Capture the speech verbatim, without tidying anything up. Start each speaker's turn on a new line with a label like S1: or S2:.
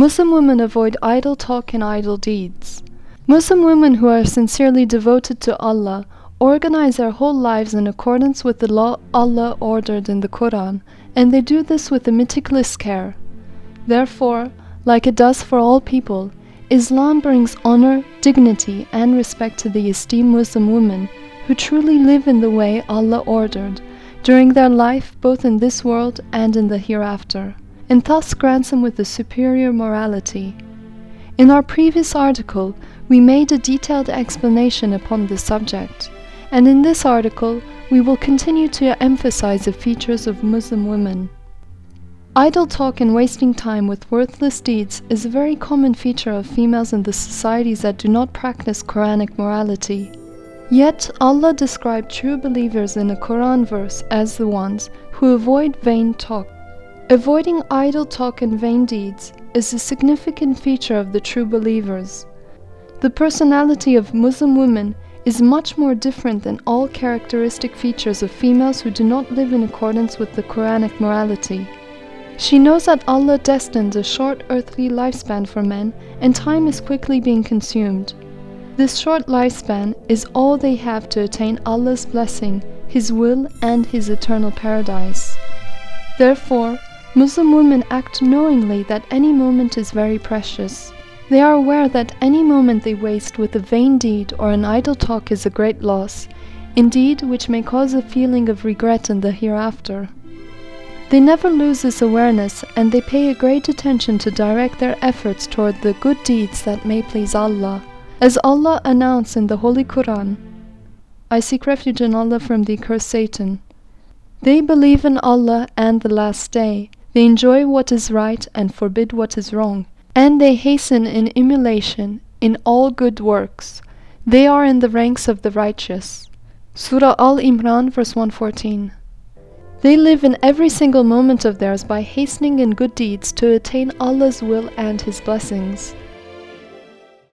S1: Muslim women avoid idle talk and idle deeds. Muslim women who are sincerely devoted to Allah organize their whole lives in accordance with the law Allah ordered in the Quran, and they do this with a meticulous care. Therefore, like it does for all people, Islam brings honor, dignity, and respect to the esteemed Muslim women who truly live in the way Allah ordered during their life both in this world and in the hereafter, and thus grants them with a superior morality. In our previous article, we made a detailed explanation upon this subject, and in this article, we will continue to emphasize the features of Muslim women. Idle talk and wasting time with worthless deeds is a very common feature of females in the societies that do not practice Quranic morality. Yet, Allah described true believers in a Quran verse as the ones who avoid vain talk. Avoiding idle talk and vain deeds is a significant feature of the true believers. The personality of Muslim women is much more different than all characteristic features of females who do not live in accordance with the Quranic morality. She knows that Allah destined a short earthly lifespan for men, and time is quickly being consumed. This short lifespan is all they have to attain Allah's blessing, His will, and His eternal paradise. Therefore, Muslim women act knowingly that any moment is very precious. They are aware that any moment they waste with a vain deed or an idle talk is a great loss, indeed which may cause a feeling of regret in the hereafter. They never lose this awareness, and they pay a great attention to direct their efforts toward the good deeds that may please Allah. As Allah announced in the Holy Quran, I seek refuge in Allah from the accursed Satan. They believe in Allah and the Last Day. They enjoy what is right and forbid what is wrong, and they hasten in emulation in all good works. They are in the ranks of the righteous. Surah Al-Imran, verse one fourteen. They live in every single moment of theirs by hastening in good deeds to attain Allah's will and His blessings.